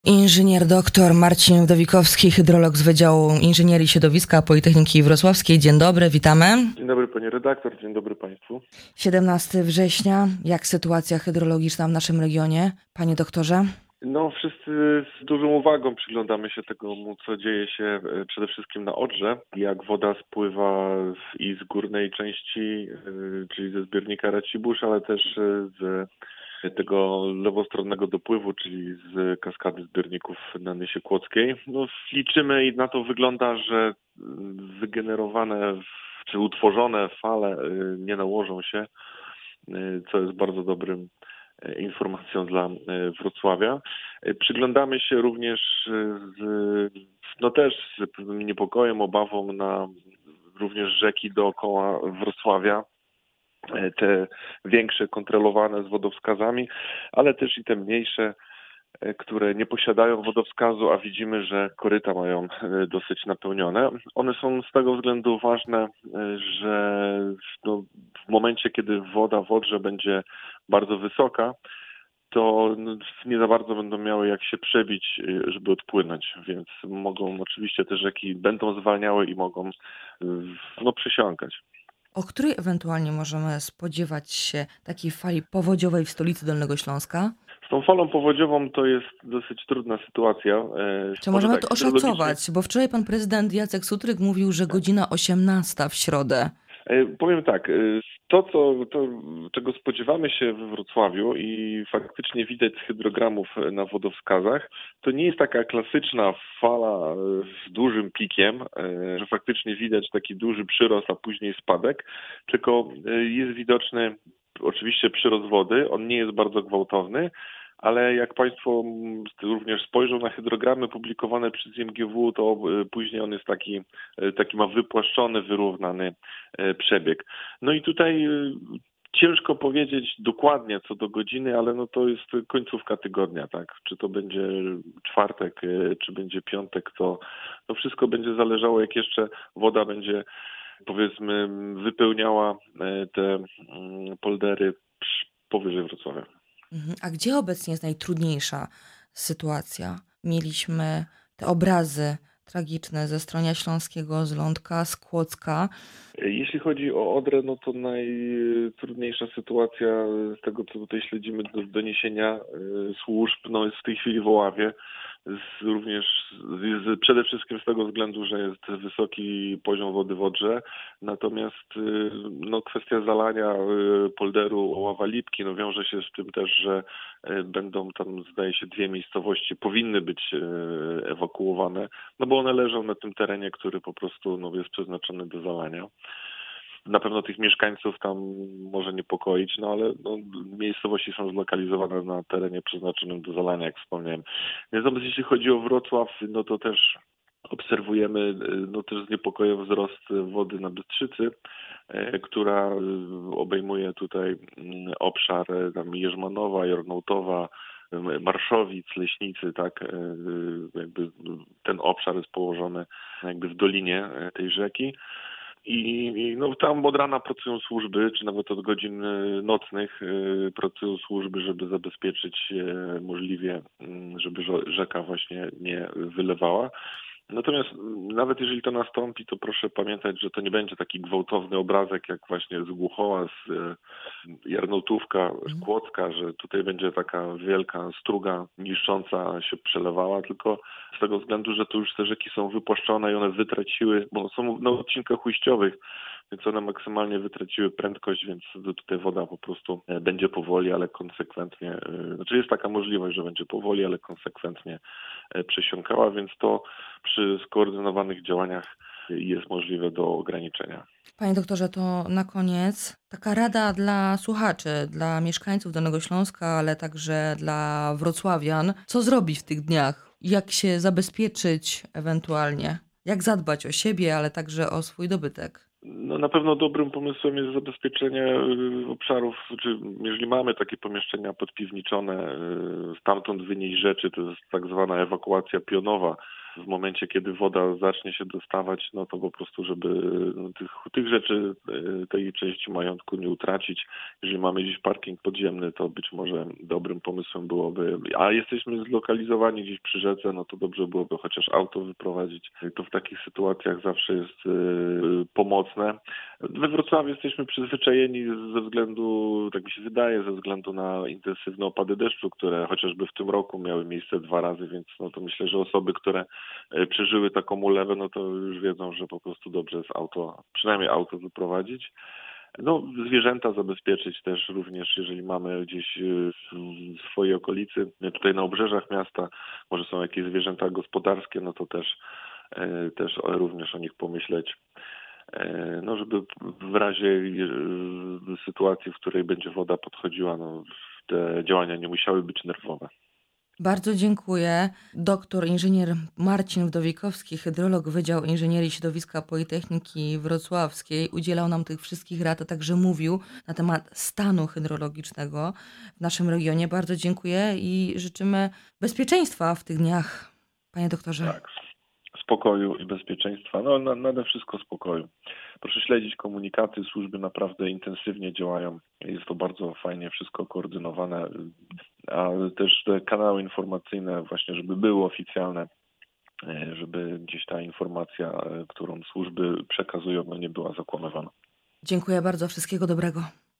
Inżynier doktor Marcin Wdowikowski, hydrolog z Wydziału Inżynierii Środowiska Politechniki Wrocławskiej. Dzień dobry, witamy. Dzień dobry pani redaktor, dzień dobry państwu. 17 września. Jak sytuacja hydrologiczna w naszym regionie, panie doktorze? Wszyscy z dużą uwagą przyglądamy się temu, co dzieje się przede wszystkim na Odrze, jak woda spływa i z górnej części, czyli ze zbiornika Racibórz, ale też z tego lewostronnego dopływu, czyli z kaskady zbiorników na Nysie Kłodzkiej. Liczymy i na to wygląda, że wygenerowane czy utworzone fale nie nałożą się, co jest bardzo dobrym informacją dla Wrocławia. Przyglądamy się również też z pewnym niepokojem, obawą na również rzeki dookoła Wrocławia, te większe kontrolowane z wodowskazami, ale też i te mniejsze, które nie posiadają wodowskazu, a widzimy, że koryta mają dosyć napełnione. One są z tego względu ważne, że w momencie, kiedy woda w Odrze będzie bardzo wysoka, to nie za bardzo będą miały jak się przebić, żeby odpłynąć, więc mogą oczywiście te rzeki będą zwalniały i mogą przesiąkać. O której ewentualnie możemy spodziewać się takiej fali powodziowej w stolicy Dolnego Śląska? Z tą falą powodziową to jest dosyć trudna sytuacja. Czy możemy to oszacować? Bo wczoraj pan prezydent Jacek Sutryk mówił, że godzina 18 w środę. Powiem tak, czego spodziewamy się we Wrocławiu i faktycznie widać z hydrogramów na wodowskazach, to nie jest taka klasyczna fala z dużym pikiem, że faktycznie widać taki duży przyrost, a później spadek, tylko jest widoczny oczywiście przyrost wody, on nie jest bardzo gwałtowny, ale jak państwo również spojrzą na hydrogramy publikowane przez MGW, to później on jest taki ma wypłaszczony, wyrównany przebieg. No i tutaj ciężko powiedzieć dokładnie co do godziny, ale to jest końcówka tygodnia, tak? Czy to będzie czwartek, czy będzie piątek, to wszystko będzie zależało, jak jeszcze woda będzie, powiedzmy, wypełniała te poldery powyżej Wrocławia. A gdzie obecnie jest najtrudniejsza sytuacja? Mieliśmy te obrazy tragiczne ze Stronia Śląskiego, z Lądka, z Kłodzka. Jeśli chodzi o Odrę, to najtrudniejsza sytuacja z tego, co tutaj śledzimy doniesienia służb, jest w tej chwili w Oławie. Przede wszystkim z tego względu, że jest wysoki poziom wody w Odrze, natomiast kwestia zalania polderu Oława Lipki wiąże się z tym też, że będą tam, zdaje się, 2 miejscowości powinny być ewakuowane, bo one leżą na tym terenie, który po prostu jest przeznaczony do zalania. Na pewno tych mieszkańców tam może niepokoić, ale miejscowości są zlokalizowane na terenie przeznaczonym do zalania, jak wspomniałem. Natomiast jeśli chodzi o Wrocław, to też obserwujemy też z niepokojem wzrost wody na Bystrzycy, która obejmuje tutaj obszar tam Jerzmanowa, Jornątowa, Marszowic, Leśnicy, tak, jakby ten obszar jest położony jakby w dolinie tej rzeki. I tam od rana pracują służby, czy nawet od godzin nocnych pracują służby, żeby zabezpieczyć możliwie, żeby rzeka właśnie nie wylewała. Natomiast nawet jeżeli to nastąpi, to proszę pamiętać, że to nie będzie taki gwałtowny obrazek jak właśnie z Głuchowa, z Jarnołtówka, z Kłodzka, że tutaj będzie taka wielka struga niszcząca się przelewała, tylko z tego względu, że to już te rzeki są wypłaszczone i one wytraciły, bo są na odcinkach ujściowych, więc one maksymalnie wytraciły prędkość, więc tutaj woda po prostu będzie powoli, ale konsekwentnie, jest taka możliwość, że będzie powoli, ale konsekwentnie przesiąkała, więc to przy skoordynowanych działaniach jest możliwe do ograniczenia. Panie doktorze, to na koniec taka rada dla słuchaczy, dla mieszkańców Dolnego Śląska, ale także dla wrocławian. Co zrobić w tych dniach? Jak się zabezpieczyć ewentualnie? Jak zadbać o siebie, ale także o swój dobytek? Na pewno dobrym pomysłem jest zabezpieczenie obszarów, jeżeli mamy takie pomieszczenia podpiwniczone, stamtąd wynieść rzeczy, to jest tak zwana ewakuacja pionowa, w momencie, kiedy woda zacznie się dostawać, no to po prostu, żeby tych rzeczy, tej części majątku nie utracić. Jeżeli mamy gdzieś parking podziemny, to być może dobrym pomysłem byłoby, a jesteśmy zlokalizowani gdzieś przy rzece, no to dobrze byłoby chociaż auto wyprowadzić. To w takich sytuacjach zawsze jest pomocne. We Wrocławiu jesteśmy przyzwyczajeni ze względu, tak mi się wydaje, ze względu na intensywne opady deszczu, które chociażby w tym roku miały miejsce 2 razy, więc no to myślę, że osoby, które przeżyły taką ulewę, no to już wiedzą, że po prostu dobrze jest auto, przynajmniej auto wyprowadzić. No, zwierzęta zabezpieczyć też również, jeżeli mamy gdzieś w swojej okolicy, tutaj na obrzeżach miasta, może są jakieś zwierzęta gospodarskie, no to też również o nich pomyśleć. No, żeby w razie sytuacji, w której będzie woda podchodziła, no, te działania nie musiały być nerwowe. Bardzo dziękuję. Doktor inżynier Marcin Wdowikowski, hydrolog Wydział Inżynierii Środowiska Politechniki Wrocławskiej, udzielał nam tych wszystkich rad, a także mówił na temat stanu hydrologicznego w naszym regionie. Bardzo dziękuję i życzymy bezpieczeństwa w tych dniach, panie doktorze. Tak, spokoju i bezpieczeństwa. No, nade wszystko spokoju. Proszę śledzić komunikaty, służby naprawdę intensywnie działają. Jest to bardzo fajnie wszystko koordynowane, a też te kanały informacyjne właśnie, żeby były oficjalne, żeby gdzieś ta informacja, którą służby przekazują, no nie była zakłamywana. Dziękuję bardzo, wszystkiego dobrego.